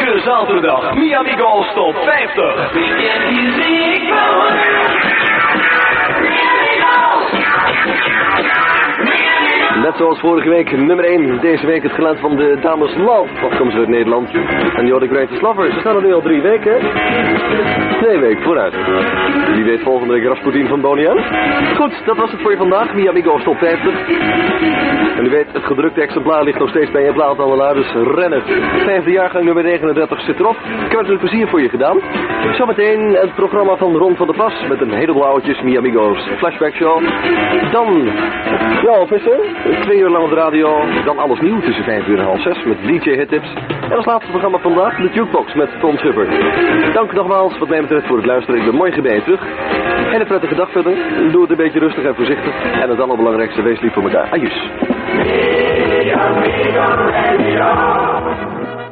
Elke zaterdag Miami Golf Top 50. Weekend music power. Miami Golf. Net zoals vorige week nummer 1. Deze week het geluid van de dames Love. Afkomstig uit Nederland. En die hoorde Greatest Lover. Ze staan er nu al 3 weken. 2 weken vooruit. Wie weet volgende week Rasputin van Bonian. Goed, dat was het voor je vandaag. Miami Golf Top 50. En u weet, het gedrukte exemplaar ligt nog steeds bij je plaathandelaar. Dus rennen. 5e jaargang nummer 39 zit erop. Ik heb het met plezier voor je gedaan. Zometeen het programma van Ron van der Plas. Met een heleboel ouwtjes Miami Golf's Flashback Show. Dan, ja, Visser. 2 uur lang op de radio. Dan alles nieuw tussen 5 uur en half 6 met DJ Hittips. En als laatste programma vandaag de Jukebox met Tom Schipper. Dank nogmaals wat mij betreft voor het luisteren. Ik ben morgen bij je terug. En een prettige dag verder. Doe het een beetje rustig en voorzichtig. En het allerbelangrijkste, wees lief voor elkaar. Adieu.